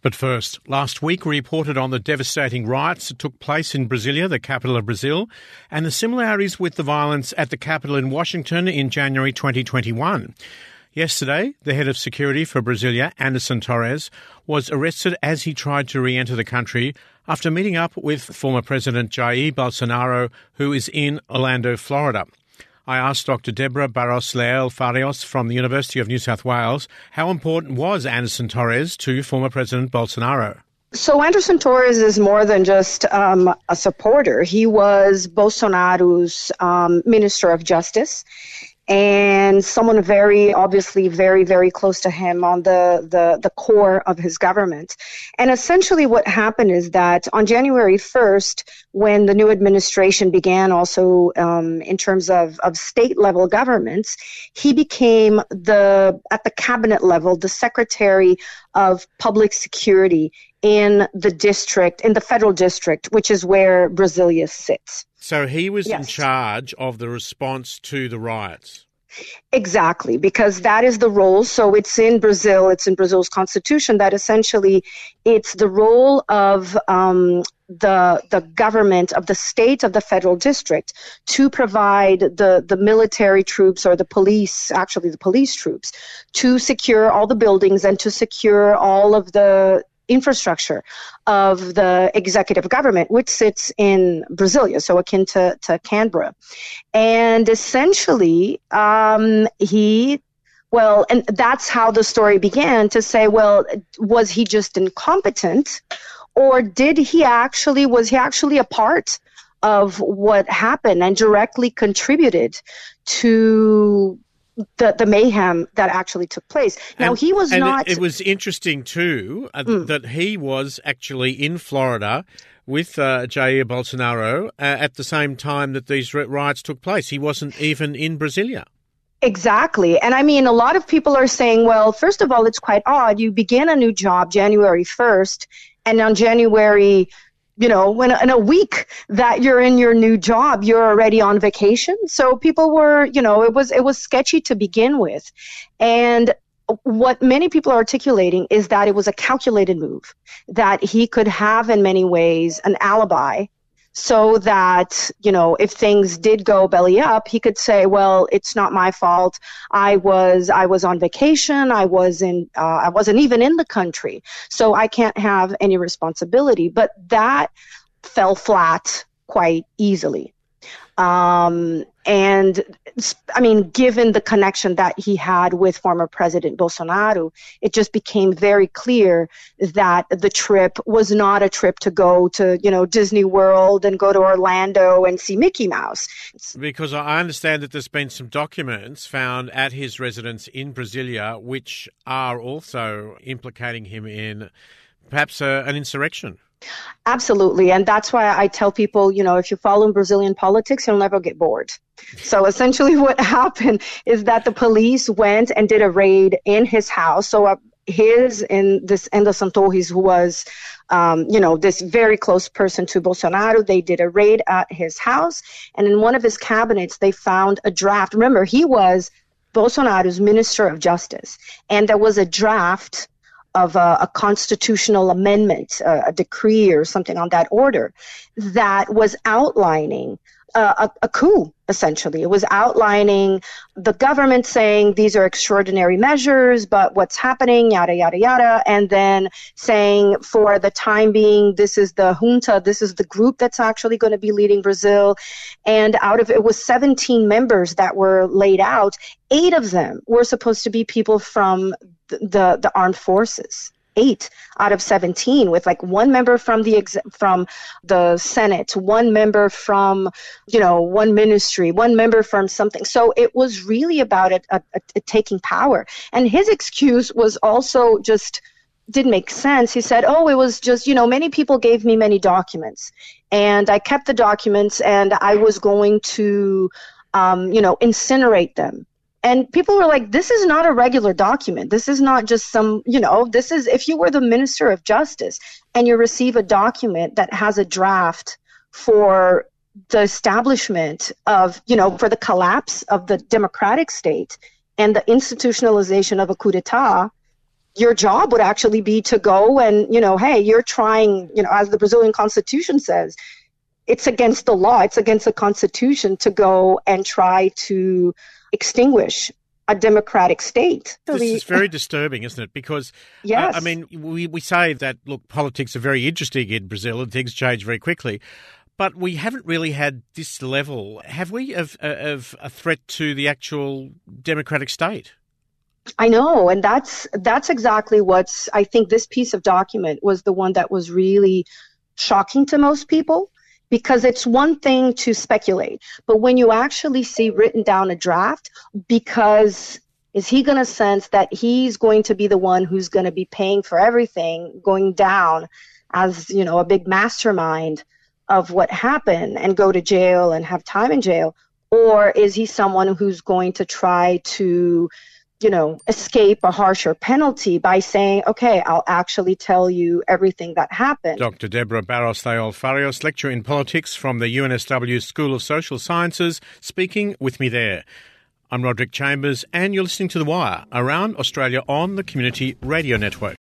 But first, last week we reported on the devastating riots that took place in Brasilia, the capital of Brazil, and the similarities with the violence at the Capitol in Washington in January 2021. Yesterday, the head of security for Brasilia, Anderson Torres, was arrested as he tried to re-enter the country after meeting up with former President Jair Bolsonaro, who is in Orlando, Florida. I asked Dr. Deborah Barros Leal Farias from the University of New South Wales, how important was Anderson Torres to former President Bolsonaro? So Anderson Torres is more than just a supporter. He was Bolsonaro's Minister of Justice and someone very close to him on the core of his government. And essentially what happened is that on January 1st, when the new administration began also in terms of state-level governments, he became at the cabinet level, the Secretary of Public Security in the federal district, which is where Brasilia sits. So he was in charge of the response to the riots. Exactly, because that is the role. So it's in Brazil's constitution that essentially it's the role of the government of the state of the federal district to provide the military troops or the police troops to secure all the buildings and to secure all of the infrastructure of the executive government, which sits in Brasilia, so akin to Canberra. And essentially, and that's how the story began, to say, well, was he just incompetent, or was he actually a part of what happened and directly contributed to the mayhem that actually took place? Now, he was not... It was interesting, too, that he was actually in Florida with Jair Bolsonaro at the same time that these riots took place. He wasn't even in Brasilia. Exactly. And I mean, a lot of people are saying, well, first of all, it's quite odd. You begin a new job January 1st, and on January... when in a week that you're in your new job, you're already on vacation. So people were, it was sketchy to begin with. And what many people are articulating is that it was a calculated move, that he could have in many ways an alibi so that, if things did go belly up, he could say, well, it's not my fault. I was on vacation. I wasn't even in the country. So I can't have any responsibility. But that fell flat quite easily. And I mean, given the connection that he had with former President Bolsonaro, it just became very clear that the trip was not a trip to go to, Disney World and go to Orlando and see Mickey Mouse. Because I understand that there's been some documents found at his residence in Brasilia which are also implicating him in perhaps an insurrection. Absolutely. And that's why I tell people, if you follow Brazilian politics, you'll never get bored. So essentially what happened is that the police went and did a raid in his house. So Anderson Torres, who was, this very close person to Bolsonaro, they did a raid at his house. And in one of his cabinets, they found a draft. Remember, he was Bolsonaro's Minister of Justice. And there was a draft of a constitutional amendment, a decree or something on that order, that was outlining a coup, essentially. It was outlining the government saying these are extraordinary measures, but what's happening, yada, yada, yada, and then saying for the time being, this is the junta, this is the group that's actually going to be leading Brazil. And out of it was 17 members that were laid out. 8 of them were supposed to be people from the armed forces. 8 out of 17, with like 1 member from the Senate, 1 member from, one ministry, 1 member from something. So it was really about it taking power. And his excuse was also just didn't make sense. He said, it was just, many people gave me many documents, and I kept the documents, and I was going to, incinerate them. And people were like, this is not a regular document. This is not just this is, if you were the Minister of Justice and you receive a document that has a draft for the establishment of, for the collapse of the democratic state and the institutionalization of a coup d'etat, your job would actually be to go and, hey, you're trying, as the Brazilian Constitution says, it's against the law, it's against the Constitution to go and try to extinguish a democratic state. This is very disturbing, isn't it? Because, yes. We say that, look, politics are very interesting in Brazil and things change very quickly, but we haven't really had this level, have we, of a threat to the actual democratic state? I know, and that's exactly what's, I think this piece of document was the one that was really shocking to most people, because it's one thing to speculate, but when you actually see written down a draft, because is he going to sense that he's going to be the one who's going to be paying for everything, going down as, a big mastermind of what happened and go to jail and have time in jail? Or is he someone who's going to try to escape a harsher penalty by saying, okay, I'll actually tell you everything that happened? Dr. Deborah Barros-Leal-Farias, lecturer in politics from the UNSW School of Social Sciences, speaking with me there. I'm Roderick Chambers, and you're listening to The Wire, around Australia on the Community Radio Network.